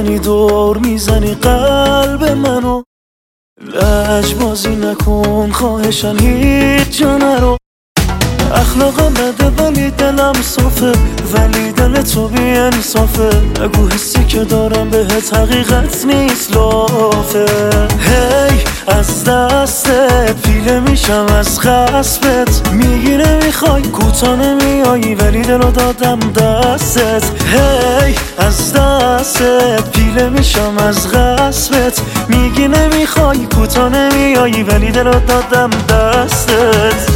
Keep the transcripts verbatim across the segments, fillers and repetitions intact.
میزنی دور میزنی قلب منو، لجبازی نکن خواهشن هیچ جا نرو. اخلاقم بده ولی دلم صافه، ولی دل تو بی انصافه. اگو حسی که دارم بهت حقیقت نیست لافه. هی از دستت پیله میشم از خصبت، میگی نمیخوای کوتا نمیایی ولی دلو دادم دستت. هی از دستت پیله میشم از غصبت، میگی نمیخوای کوتا نمیایی ولی دلو دادم دستت.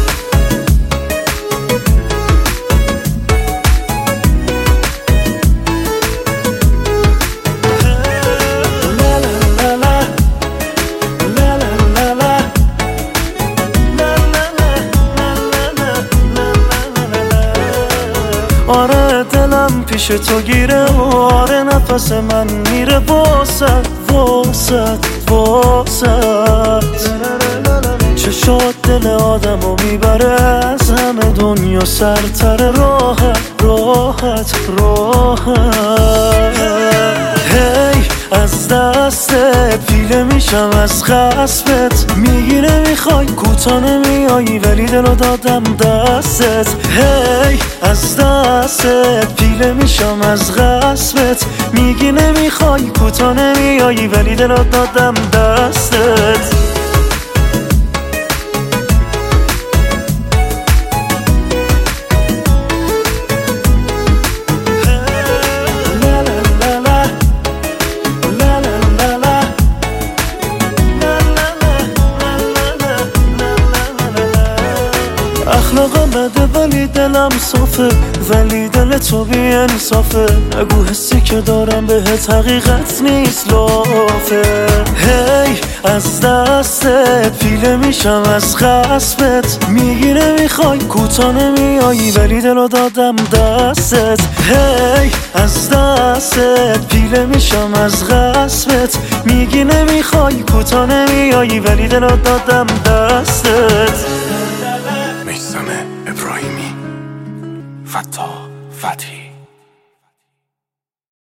آره دلم پیش تو گیره، آره نفس من میره واسد واسد واسد. چشات دل آدمو میبره از همه دنیا سرتر، راحت راحت راحت. هی از دستت پیله میشم از خصبت، میگی نمیخوای کوتا نمیایی ولی دلو دادم دستت. هی از دستت پیله میشم از غصبت، میگی نمیخوای کوتا نمیایی ولی دلو دادم دستت. اخلاقم بده ولی دلم صافه، ولی دل تو بی انصافه. اگو حسی که دارم بهت حقیقت نیست لافه. هی از دستت پیله میشم از خصبت، میگی نمیخوای کوتا نمیایی ولی دلو دادم دستت. هی از دستت پیله میشم از غصبت، میگی نمیخوای کوتا نمیایی ولی دلو دادم دستت. میثم ابراهیمی، فتاح فتحی.